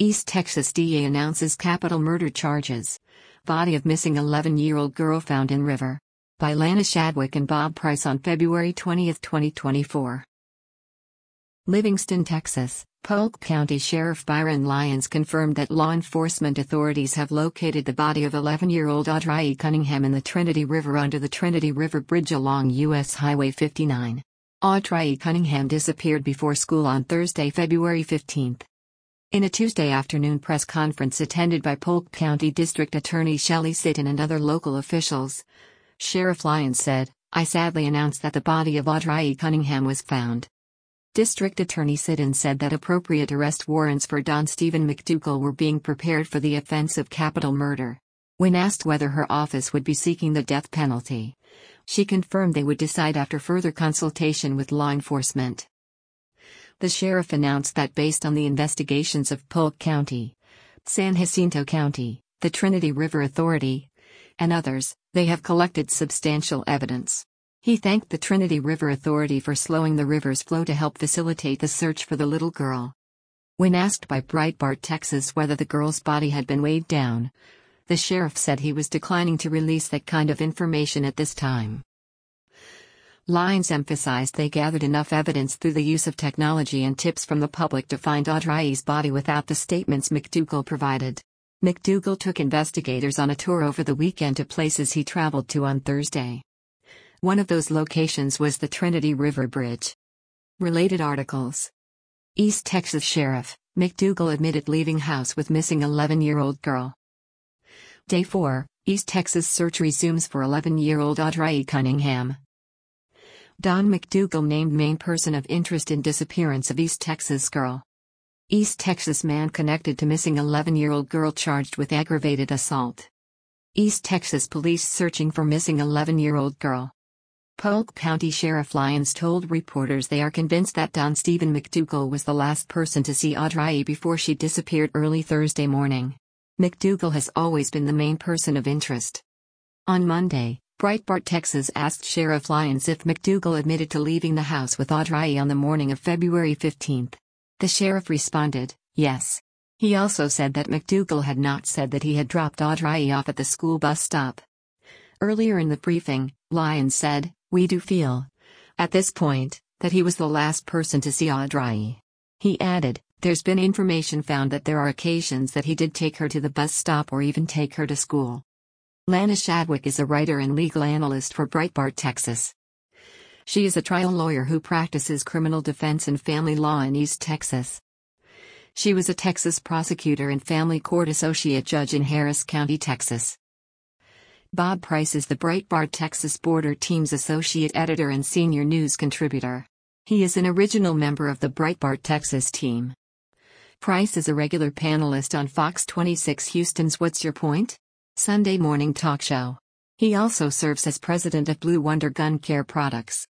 East Texas DA announces capital murder charges. Body of missing 11-year-old girl found in river. By Lana Shadwick and Bob Price on February 20, 2024. Livingston, Texas. Polk County Sheriff Byron Lyons confirmed that law enforcement authorities have located the body of 11-year-old Audrey Cunningham in the Trinity River under the Trinity River Bridge along U.S. Highway 59. Audrey Cunningham disappeared before school on Thursday, February 15. In a Tuesday afternoon press conference attended by Polk County District Attorney Shelley Sitton and other local officials, Sheriff Lyons said, "I sadly announce that the body of Audrey Cunningham was found." District Attorney Sitton said that appropriate arrest warrants for Don Stephen McDougal were being prepared for the offense of capital murder. When asked whether her office would be seeking the death penalty, she confirmed they would decide after further consultation with law enforcement. The sheriff announced that based on the investigations of Polk County, San Jacinto County, the Trinity River Authority, and others, they have collected substantial evidence. He thanked the Trinity River Authority for slowing the river's flow to help facilitate the search for the little girl. When asked by Breitbart Texas whether the girl's body had been weighed down, the sheriff said he was declining to release that kind of information at this time. Lyons emphasized they gathered enough evidence through the use of technology and tips from the public to find Audrey's body without the statements McDougal provided. McDougal took investigators on a tour over the weekend to places he traveled to on Thursday. One of those locations was the Trinity River Bridge. Related articles. East Texas Sheriff, McDougal admitted leaving house with missing 11-year-old girl. Day 4, East Texas search resumes for 11-year-old Audrey Cunningham. Don McDougal named main person of interest in disappearance of East Texas girl. East Texas man connected to missing 11-year-old girl charged with aggravated assault. East Texas police searching for missing 11-year-old girl. Polk County Sheriff Lyons told reporters they are convinced that Don Stephen McDougal was the last person to see Audrey before she disappeared early Thursday morning. McDougal has always been the main person of interest. On Monday, Breitbart Texas asked Sheriff Lyons if McDougal admitted to leaving the house with Audrey on the morning of February 15. The sheriff responded, yes. He also said that McDougal had not said that he had dropped Audrey off at the school bus stop. Earlier in the briefing, Lyons said, "We do feel, at this point, that he was the last person to see Audrey." He added, "There's been information found that there are occasions that he did take her to the bus stop or even take her to school." Lana Shadwick is a writer and legal analyst for Breitbart Texas. She is a trial lawyer who practices criminal defense and family law in East Texas. She was a Texas prosecutor and family court associate judge in Harris County, Texas. Bob Price is the Breitbart Texas Border Team's associate editor and senior news contributor. He is an original member of the Breitbart Texas team. Price is a regular panelist on Fox 26 Houston's What's Your Point? Sunday morning talk show. He also serves as president of Blue Wonder Gun Care Products.